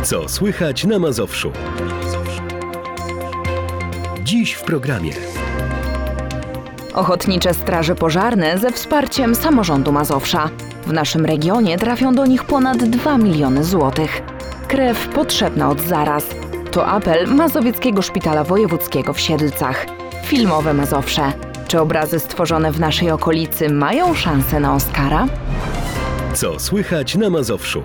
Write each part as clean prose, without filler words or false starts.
Co słychać na Mazowszu? Dziś w programie. Ochotnicze straże pożarne ze wsparciem samorządu Mazowsza. W naszym regionie trafią do nich ponad 2 miliony złotych. Krew potrzebna od zaraz. To apel Mazowieckiego Szpitala Wojewódzkiego w Siedlcach. Filmowe Mazowsze. Czy obrazy stworzone w naszej okolicy mają szansę na Oscara? Co słychać na Mazowszu?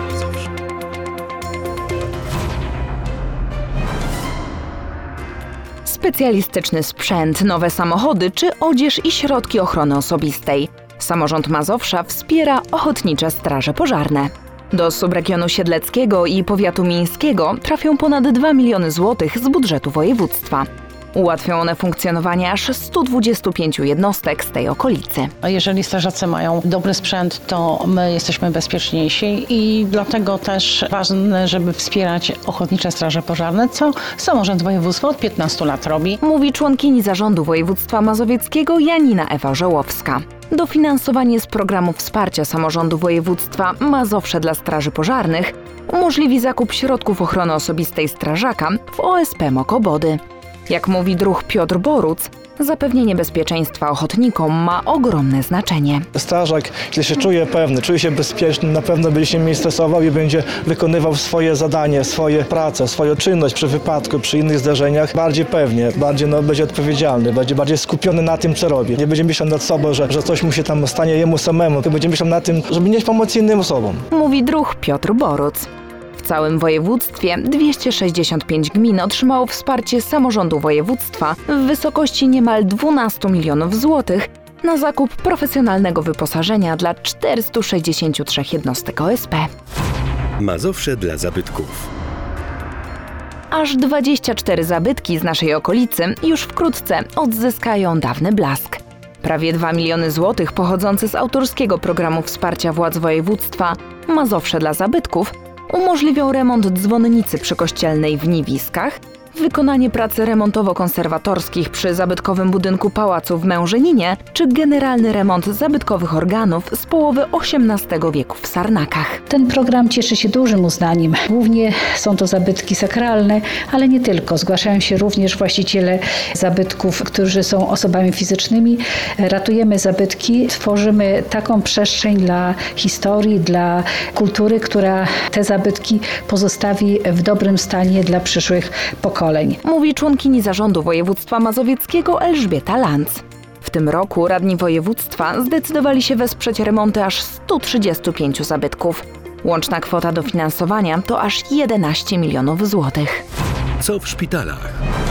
Specjalistyczny sprzęt, nowe samochody czy odzież i środki ochrony osobistej. Samorząd Mazowsza wspiera ochotnicze straże pożarne. Do subregionu siedleckiego i powiatu mińskiego trafią ponad 2 miliony złotych z budżetu województwa. Ułatwią one funkcjonowanie aż 125 jednostek z tej okolicy. Jeżeli strażacy mają dobry sprzęt, to my jesteśmy bezpieczniejsi i dlatego też ważne, żeby wspierać ochotnicze straże pożarne, co samorząd województwa od 15 lat robi. Mówi członkini zarządu województwa mazowieckiego Janina Ewa Żołowska. Dofinansowanie z programu wsparcia samorządu województwa Mazowsze dla straży pożarnych umożliwi zakup środków ochrony osobistej strażaka w OSP Mokobody. Jak mówi druh Piotr Boruc, zapewnienie bezpieczeństwa ochotnikom ma ogromne znaczenie. Strażak, jeśli się czuje pewny, czuje się bezpieczny, na pewno będzie się mniej stresował i będzie wykonywał swoje zadanie, swoje prace, swoją czynność przy wypadku, przy innych zdarzeniach bardziej pewnie, bardziej będzie odpowiedzialny, będzie bardziej skupiony na tym, co robi. Nie będzie myślał nad sobą, że coś mu się tam stanie jemu samemu, tylko będzie myślał nad tym, żeby nieść pomoc innym osobom. Mówi druh Piotr Boruc. W całym województwie 265 gmin otrzymało wsparcie samorządu województwa w wysokości niemal 12 milionów złotych na zakup profesjonalnego wyposażenia dla 463 jednostek OSP. Mazowsze dla zabytków. Aż 24 zabytki z naszej okolicy już wkrótce odzyskają dawny blask. Prawie 2 miliony złotych pochodzące z autorskiego programu wsparcia władz województwa Mazowsze dla zabytków umożliwią remont dzwonnicy przykościelnej w Niwiskach, wykonanie prac remontowo-konserwatorskich przy zabytkowym budynku pałacu w Mężeninie czy generalny remont zabytkowych organów z połowy XVIII wieku w Sarnakach. Ten program cieszy się dużym uznaniem. Głównie są to zabytki sakralne, ale nie tylko. Zgłaszają się również właściciele zabytków, którzy są osobami fizycznymi. Ratujemy zabytki, tworzymy taką przestrzeń dla historii, dla kultury, która te zabytki pozostawi w dobrym stanie dla przyszłych pokoleń. Mówi członkini zarządu województwa mazowieckiego Elżbieta Lanc. W tym roku radni województwa zdecydowali się wesprzeć remonty aż 135 zabytków. Łączna kwota dofinansowania to aż 11 milionów złotych. Co w szpitalach?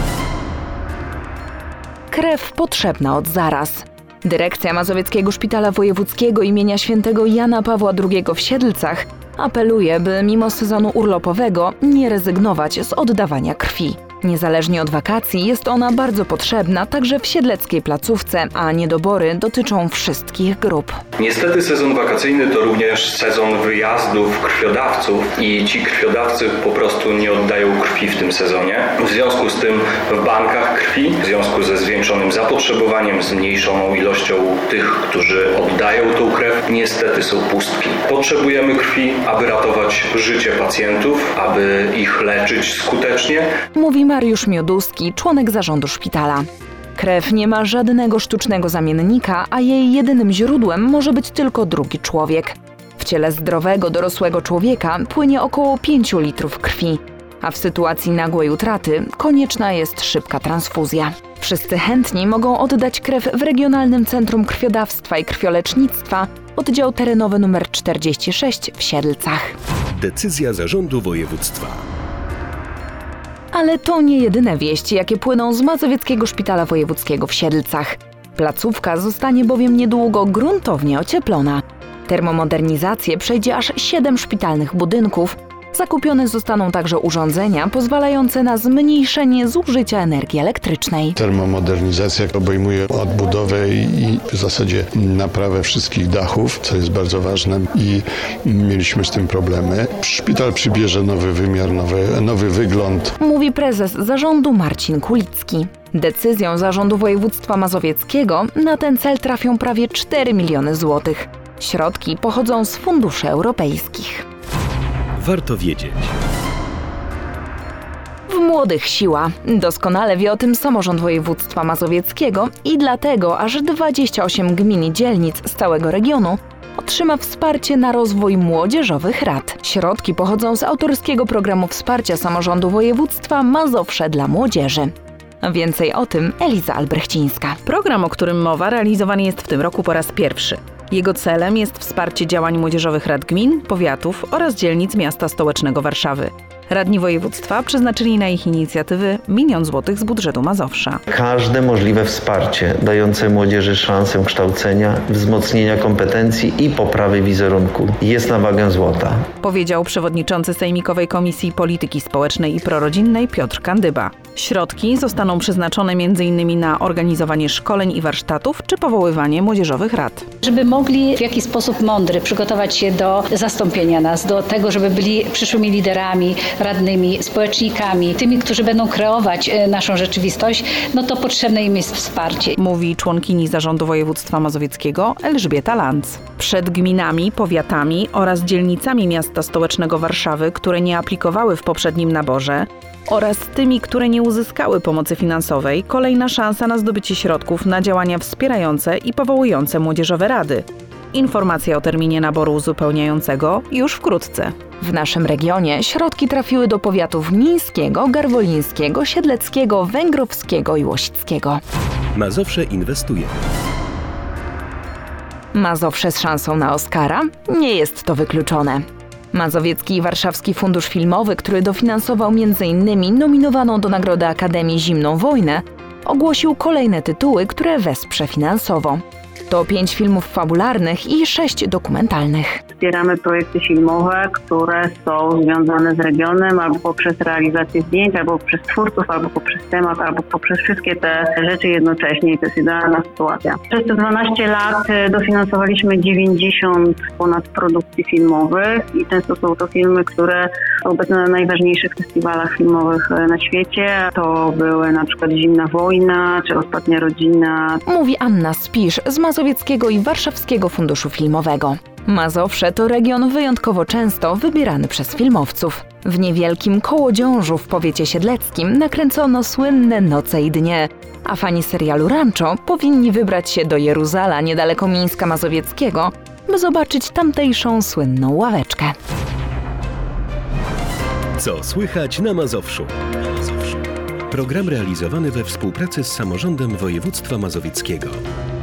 Krew potrzebna od zaraz. Dyrekcja Mazowieckiego Szpitala Wojewódzkiego imienia świętego Jana Pawła II w Siedlcach apeluje, by mimo sezonu urlopowego nie rezygnować z oddawania krwi. Niezależnie od wakacji jest ona bardzo potrzebna także w siedleckiej placówce, a niedobory dotyczą wszystkich grup. Niestety sezon wakacyjny to również sezon wyjazdów krwiodawców i ci krwiodawcy po prostu nie oddają krwi w tym sezonie. W związku z tym w bankach krwi, w związku ze zwiększonym zapotrzebowaniem, zmniejszoną ilością tych, którzy oddają tą krew, niestety są pustki. Potrzebujemy krwi, aby ratować życie pacjentów, aby ich leczyć skutecznie. Mówi Mariusz Mioduski, członek zarządu szpitala. Krew nie ma żadnego sztucznego zamiennika, a jej jedynym źródłem może być tylko drugi człowiek. W ciele zdrowego, dorosłego człowieka płynie około 5 litrów krwi, a w sytuacji nagłej utraty konieczna jest szybka transfuzja. Wszyscy chętni mogą oddać krew w Regionalnym Centrum Krwiodawstwa i Krwiolecznictwa, oddział terenowy nr 46 w Siedlcach. Decyzja zarządu województwa. Ale to nie jedyne wieści, jakie płyną z Mazowieckiego Szpitala Wojewódzkiego w Siedlcach. Placówka zostanie bowiem niedługo gruntownie ocieplona. Termomodernizację przejdzie aż 7 szpitalnych budynków. Zakupione zostaną także urządzenia pozwalające na zmniejszenie zużycia energii elektrycznej. Termomodernizacja obejmuje odbudowę i w zasadzie naprawę wszystkich dachów, co jest bardzo ważne i mieliśmy z tym problemy. Szpital przybierze nowy wymiar, nowy wygląd. Mówi prezes zarządu Marcin Kulicki. Decyzją Zarządu Województwa Mazowieckiego na ten cel trafią prawie 4 miliony złotych. Środki pochodzą z funduszy europejskich. Warto wiedzieć. W młodych siła. Doskonale wie o tym samorząd województwa mazowieckiego i dlatego aż 28 gmin i dzielnic z całego regionu otrzyma wsparcie na rozwój młodzieżowych rad. Środki pochodzą z autorskiego programu wsparcia samorządu województwa Mazowsze dla młodzieży. Więcej o tym Eliza Albrechcińska. Program, o którym mowa, realizowany jest w tym roku po raz pierwszy. Jego celem jest wsparcie działań młodzieżowych rad gmin, powiatów oraz dzielnic miasta stołecznego Warszawy. Radni województwa przeznaczyli na ich inicjatywy 1 000 000 złotych z budżetu Mazowsza. Każde możliwe wsparcie dające młodzieży szansę kształcenia, wzmocnienia kompetencji i poprawy wizerunku jest na wagę złota. Powiedział przewodniczący Sejmikowej Komisji Polityki Społecznej i Prorodzinnej Piotr Kandyba. Środki zostaną przeznaczone m.in. na organizowanie szkoleń i warsztatów czy powoływanie młodzieżowych rad. Żeby mogli w jakiś sposób mądry przygotować się do zastąpienia nas, do tego, żeby byli przyszłymi liderami, radnymi, społecznikami, tymi, którzy będą kreować naszą rzeczywistość, no to potrzebne im jest wsparcie. Mówi członkini Zarządu Województwa Mazowieckiego Elżbieta Lanz. Przed gminami, powiatami oraz dzielnicami miasta stołecznego Warszawy, które nie aplikowały w poprzednim naborze, oraz tymi, które nie uzyskały pomocy finansowej, kolejna szansa na zdobycie środków na działania wspierające i powołujące młodzieżowe rady. Informacja o terminie naboru uzupełniającego już wkrótce. W naszym regionie środki trafiły do powiatów mińskiego, garwolińskiego, siedleckiego, węgrowskiego i łośickiego. Mazowsze inwestuje. Mazowsze z szansą na Oscara? Nie jest to wykluczone. Mazowiecki i Warszawski Fundusz Filmowy, który dofinansował m.in. nominowaną do Nagrody Akademii Zimną Wojnę, ogłosił kolejne tytuły, które wesprze finansowo. To 5 filmów fabularnych i 6 dokumentalnych. Wspieramy projekty filmowe, które są związane z regionem albo poprzez realizację zdjęć, albo poprzez twórców, albo poprzez temat, albo poprzez wszystkie te rzeczy jednocześnie i to jest idealna sytuacja. Przez te 12 lat dofinansowaliśmy 90 ponad produkcji filmowych i często są to filmy, które są obecne na najważniejszych festiwalach filmowych na świecie. To były na przykład Zimna Wojna czy Ostatnia Rodzina. Mówi Anna Spisz z Mazowieckiego i Warszawskiego Funduszu Filmowego. Mazowsze to region wyjątkowo często wybierany przez filmowców. W niewielkim Kołodziążu w powiecie siedleckim nakręcono słynne Noce i dnie, a fani serialu Rancho powinni wybrać się do Jeruzala niedaleko Mińska Mazowieckiego, by zobaczyć tamtejszą słynną ławeczkę. Co słychać na Mazowszu? Program realizowany we współpracy z samorządem województwa mazowieckiego.